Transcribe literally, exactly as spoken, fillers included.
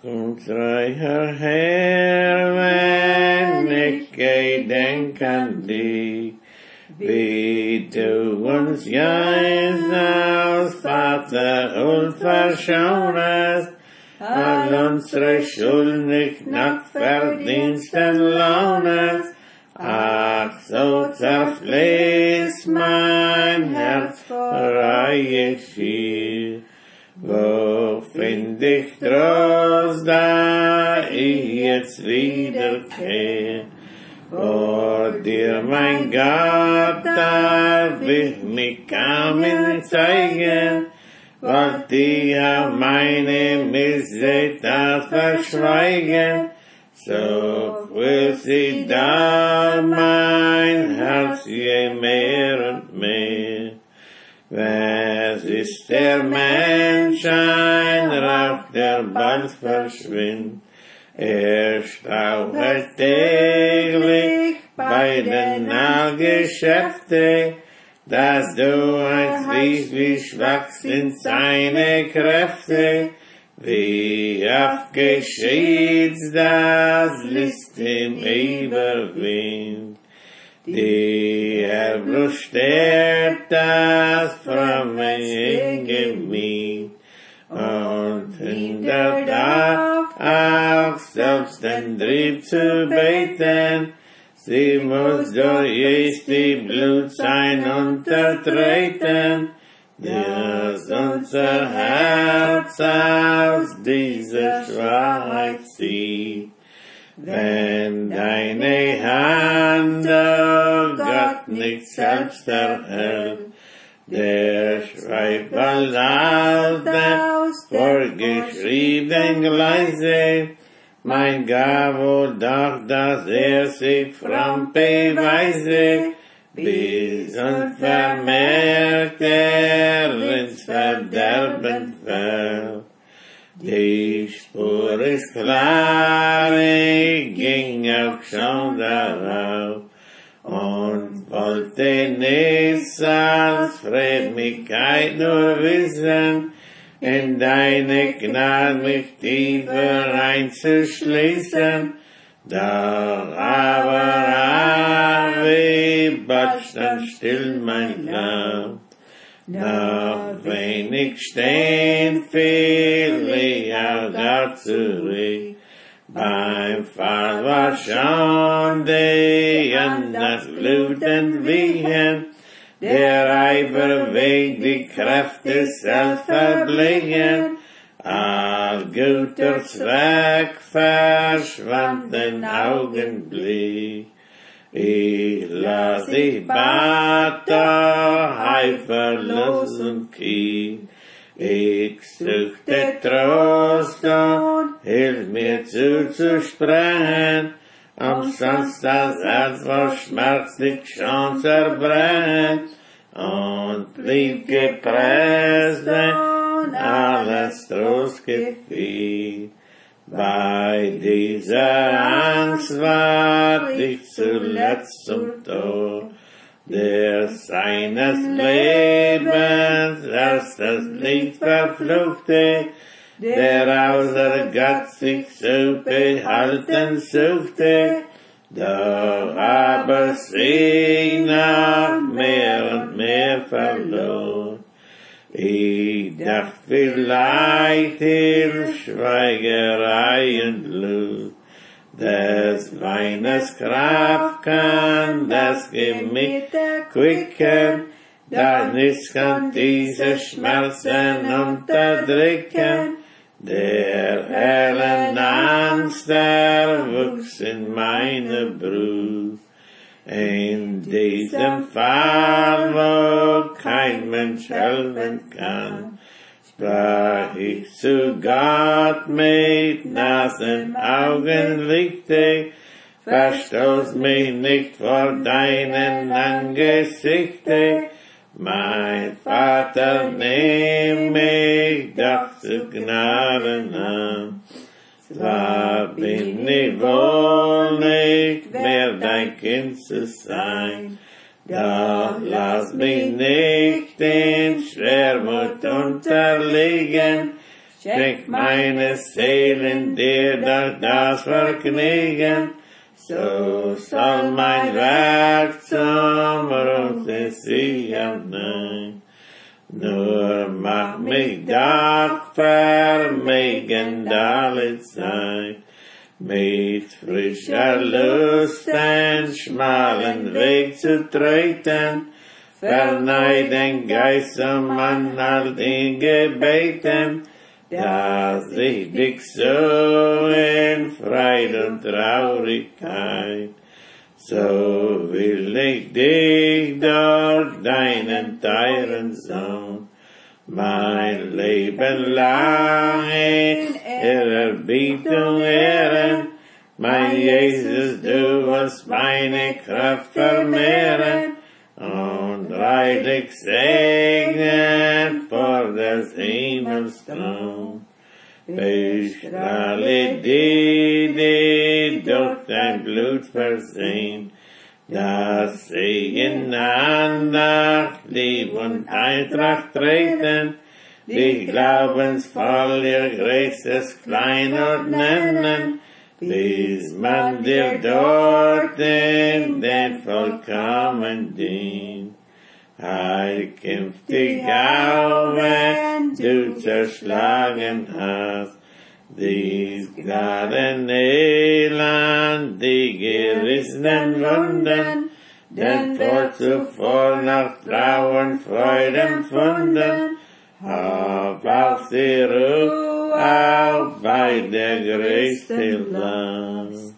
Unser Herr, wenn ich gedenk an dich, wie du uns jetzt als Vater und verschonest, all unsere Schuld nicht nach Verdiensten lohnest. Ach, so zerfließt mein Herz vor Reihe schier. Wo find ich Trost, da ich jetzt wiederkehr? Vor dir, mein Gott, darf ich mich kaum zeigen, was dir meine Missetat verschweigen. So will sie da mein Herz je mehr und mehr. Was ist der Mensch, ein Rauch, der bald verschwindet? Er strauchelt täglich bei den Geschäften, dass du ein siehst, wie schwach sind seine Kräfte. Wie oft geschieht's, das List im Überwind. Die Erblucht stört das fromme Gemüt und hindert auch selbst den Trieb zu beten. Sie muss durch die Blut sein untertreten, dass unser Herz aus dieser Schwachheit zieht. Wenn deine Hand, oh Gott, nicht selbst erhält, der schreibt bald aus vorgeschrieben Gleise, mein Gott, wo doch, dass er sich fromm beweise, bis unvermerkt er ins Verderben fällt. Die Spur ist klar, ich ging auch schon darauf und wollte nichts als Frömmigkeit nur wissen, in deine Gnade mich tiefer einzuschließen. Doch aber, ah, wie batscht dann still mein Lauf. Noch wenig stehen, fiel ich auch da zurück. Beim Fall war schon die an das Blut entwichen, der Eifer weg, die Kräfte selbst verblichen. All guter Zweck verschwand den Augenblick. Ich lass dich bat, eiferlos und kiek. Ich suchte Trost und hilf mir zuzusprechen, umsonst das Herz vor schmerzlich schon zerbrennt und blieb gepresst, wenn alles Trost gefiel. Bei dieser Angst ward ich zuletzt zum Tod, der seines Lebens erst das Lied verfluchte, der außer Gott sich zu behalten suchte, doch aber sich noch mehr und mehr verlor. Ich dacht vielleicht in Schweigerei und Lust, des Weines Kraft kann das Gemüt erquicken, da nichts kann diese Schmerzen unterdrücken. Der hellen Angst erwuchs in meine Brust. In diesem Fall, wo kein Mensch helfen kann, sprach ich zu Gott mit nassen Augen lichte, verstoß mich nicht vor deinen Angesichte. Mein Vater, nimm mich doch zu Gnaden an. Zwar bin ich wohl nicht mehr dein Kind zu sein, doch lass mich nicht in Schwermut unterliegen, schenk meine Seelen dir durch das Vergnügen, so soll mein Werk zum Ruhm des Siegen. Nur mach mich doch vermögend alle Zeit, mit frischer Lust den schmalen Weg zu treten, verneid den Geist um an all den Gebeten, dass ich dich so in Freude und Traurigkeit, so will ich dich durch deinen teuren Sohn mein Leben lang in Ehrerbietung ehren. Mein Jesus, du wirst meine Kraft vermehren und reichlich segnen vor des Himmels Thron. Bestrahle die, die durch dein Blut versehen, dass sie in Andacht, Lieb und Eintracht treten, die glaubensvoll ihr größtes Kleinod nennen, bis man dir dort in den vollkommen dient. Heil kämpft dich auf, wenn du zerschlagen hast, dies Gnadenelend, die gerissenen Wunden, denn vor zuvor nach Trauern Freude empfunden, hab auf die Ruhe, auch bei der größten Last.